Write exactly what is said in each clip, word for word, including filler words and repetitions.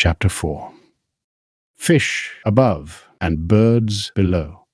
Chapter four. Fish above and birds below.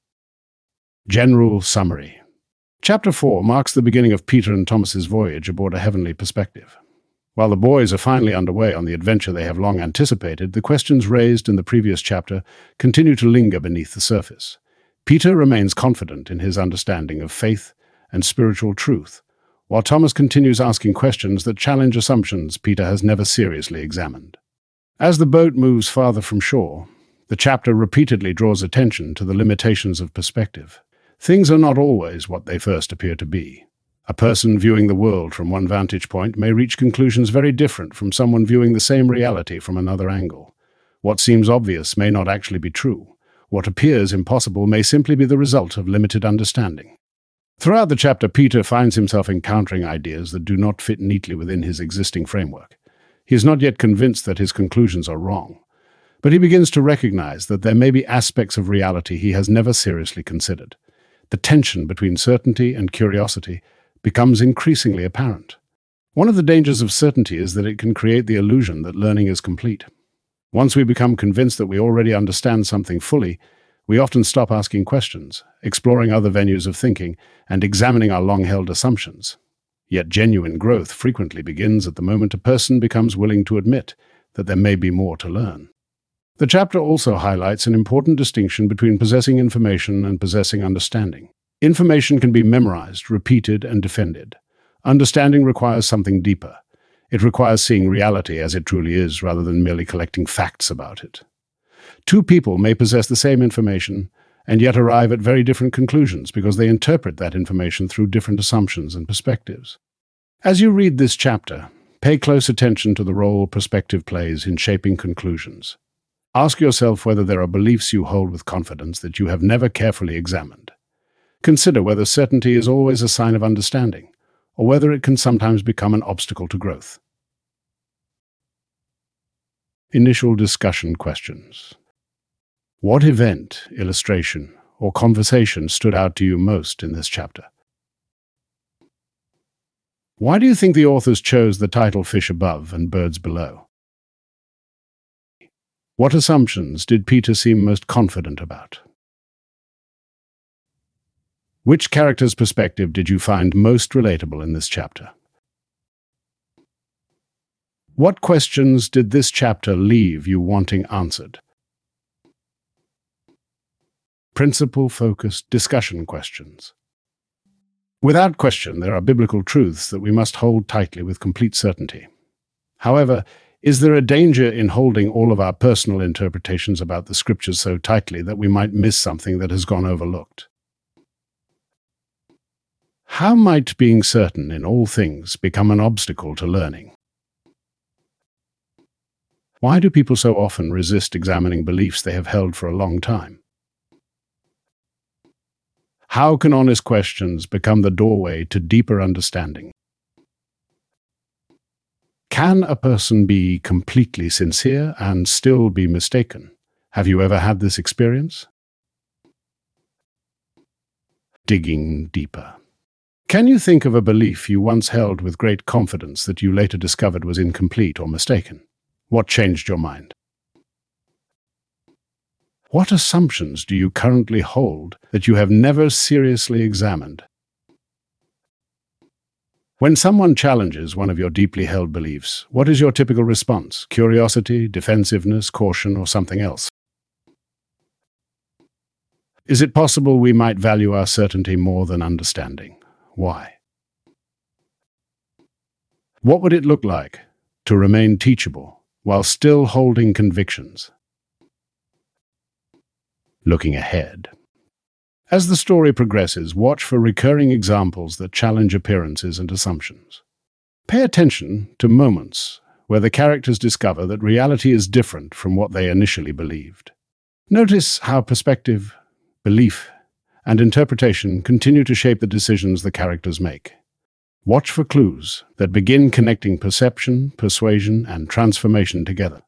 General summary. Chapter four marks the beginning of Peter and Thomas's voyage aboard a heavenly perspective. While the boys are finally underway on the adventure they have long anticipated, the questions raised in the previous chapter continue to linger beneath the surface. Peter remains confident in his understanding of faith and spiritual truth, while Thomas continues asking questions that challenge assumptions Peter has never seriously examined. As the boat moves farther from shore, the chapter repeatedly draws attention to the limitations of perspective. Things are not always what they first appear to be. A person viewing the world from one vantage point may reach conclusions very different from someone viewing the same reality from another angle. What seems obvious may not actually be true. What appears impossible may simply be the result of limited understanding. Throughout the chapter, Peter finds himself encountering ideas that do not fit neatly within his existing framework. He is not yet convinced that his conclusions are wrong, but he begins to recognize that there may be aspects of reality he has never seriously considered. The tension between certainty and curiosity becomes increasingly apparent. One of the dangers of certainty is that it can create the illusion that learning is complete. Once we become convinced that we already understand something fully, we often stop asking questions, exploring other venues of thinking, and examining our long-held assumptions. Yet genuine growth frequently begins at the moment a person becomes willing to admit that there may be more to learn. The chapter also highlights an important distinction between possessing information and possessing understanding. Information can be memorized, repeated, and defended. Understanding requires something deeper. It requires seeing reality as it truly is rather than merely collecting facts about it. Two people may possess the same information and yet arrive at very different conclusions because they interpret that information through different assumptions and perspectives. As you read this chapter, pay close attention to the role perspective plays in shaping conclusions. Ask yourself whether there are beliefs you hold with confidence that you have never carefully examined. Consider whether certainty is always a sign of understanding, or whether it can sometimes become an obstacle to growth. Initial discussion questions. What event, illustration, or conversation stood out to you most in this chapter? Why do you think the authors chose the title Fish Above and Birds Below? What assumptions did Peter seem most confident about? Which character's perspective did you find most relatable in this chapter? What questions did this chapter leave you wanting answered? Principle-focused discussion questions. Without question, there are biblical truths that we must hold tightly with complete certainty. However, is there a danger in holding all of our personal interpretations about the scriptures so tightly that we might miss something that has gone overlooked? How might being certain in all things become an obstacle to learning? Why do people so often resist examining beliefs they have held for a long time? How can honest questions become the doorway to deeper understanding? Can a person be completely sincere and still be mistaken? Have you ever had this experience? Digging deeper. Can you think of a belief you once held with great confidence that you later discovered was incomplete or mistaken? What changed your mind? What assumptions do you currently hold that you have never seriously examined? When someone challenges one of your deeply held beliefs, what is your typical response? Curiosity, defensiveness, caution, or something else? Is it possible we might value our certainty more than understanding? Why? What would it look like to remain teachable while still holding convictions? Looking ahead. As the story progresses, watch for recurring examples that challenge appearances and assumptions. Pay attention to moments where the characters discover that reality is different from what they initially believed. Notice how perspective, belief, and interpretation continue to shape the decisions the characters make. Watch for clues that begin connecting perception, persuasion, and transformation together.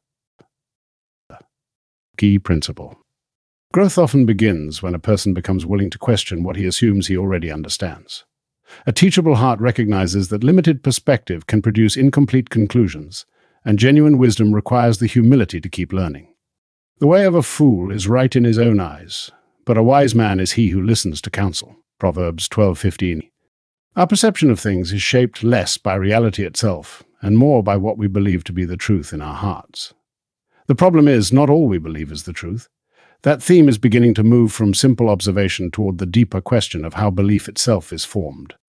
Key principle. Growth often begins when a person becomes willing to question what he assumes he already understands. A teachable heart recognizes that limited perspective can produce incomplete conclusions, and genuine wisdom requires the humility to keep learning. The way of a fool is right in his own eyes, but a wise man is he who listens to counsel. Proverbs twelve fifteen. Our perception of things is shaped less by reality itself, and more by what we believe to be the truth in our hearts. The problem is, not all we believe is the truth. That theme is beginning to move from simple observation toward the deeper question of how belief itself is formed.